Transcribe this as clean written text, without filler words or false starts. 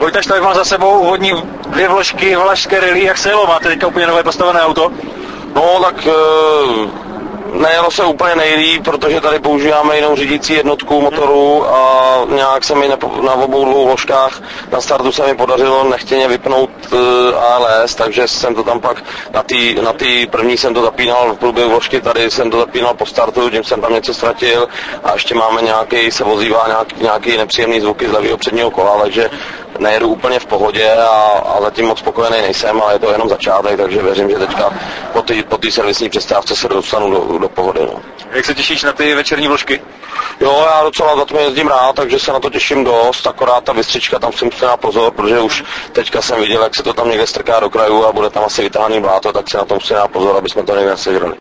Vojtaš tady má za sebou úvodní 2 vložky Valašské rally, jak se jelo? Máte teďka úplně nové postavené auto? No tak nejelo se úplně nejlíp, protože tady používáme jinou řídící jednotku motoru a nějak se mi na obou 2 vložkách na startu se mi podařilo nechtěně vypnout ALS, takže jsem to tam pak na té první jsem to zapínal v průběhu vložky, tady jsem to zapínal po startu, tím jsem tam něco ztratil a ještě máme nějaký, se vozívá nějaký nepříjemný zvuky z levého předního kola, takže nejedu úplně v pohodě a zatím moc spokojený nejsem, ale je to jenom začátek, takže věřím, že teďka po té servisní přestávce se dostanu do pohody. No. Jak se těšíš na ty večerní vložky? Jo, já docela za to jezdím rád, takže se na to těším dost, akorát ta vystřička, tam si musím dát pozor, protože už teďka jsem viděl, jak se to tam někde strká do krajů a bude tam asi vytáhaný bláto, tak si na to musím dát pozor, aby jsme to někde nesežrali.